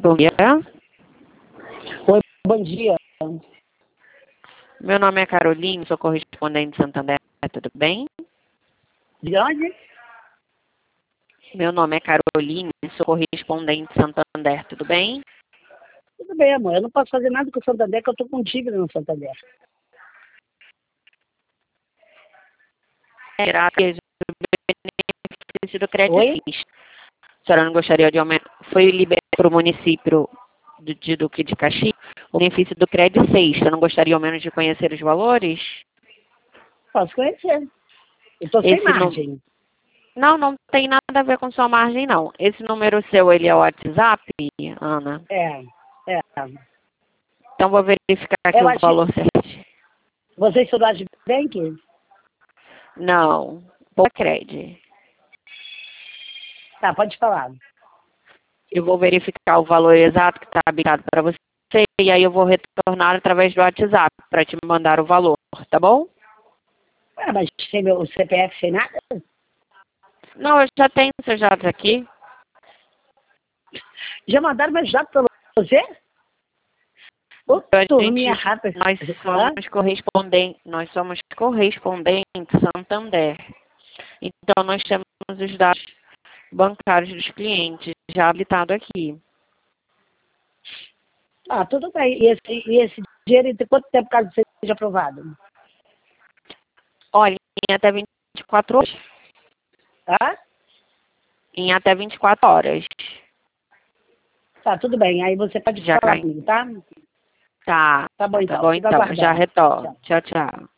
Bom dia. Oi, bom dia. Meu nome é Caroline, sou correspondente de Santander, tudo bem? De onde? Meu nome é Caroline, sou correspondente de Santander, tudo bem? Tudo bem, amor. Eu não posso fazer nada com o Santander, que eu tô com dívida no Santander. Será que o benefício do crédito Oi? FIS? A senhora não gostaria de aumentar? Foi liberado para o município de Duque de Caxias o benefício do crédito 6. Você não gostaria ao menos de conhecer os valores? Posso conhecer. Eu tô sem Esse margem. não tem nada a ver com sua margem, não. Esse número seu, ele é o WhatsApp, Ana? É. Então, vou verificar aqui Eu o achei... valor certinho. Você estudou de Bank? Não, pouca crédito. Tá, pode falar. Eu vou verificar o valor exato que está habilitado para você e aí eu vou retornar através do WhatsApp para te mandar o valor, tá bom? Ah, mas sem meu CPF, sem nada? Não, eu já tenho seus dados aqui. Já mandaram meus dados pra você? Ô, turminha rata. Hã? Nós somos correspondentes Santander. Então, nós temos os dados bancários dos clientes já habilitado aqui. Ah, tudo bem. E esse dinheiro tem quanto tempo caso seja aprovado? Olha, em até 24 horas. Hã? Em até 24 horas. Tá, tudo bem. Aí você pode Já falar cai. comigo, tá? Tá, Tá bom tá então. bom Fico então. Já aguardando. retorno. Tchau. Tchau, tchau.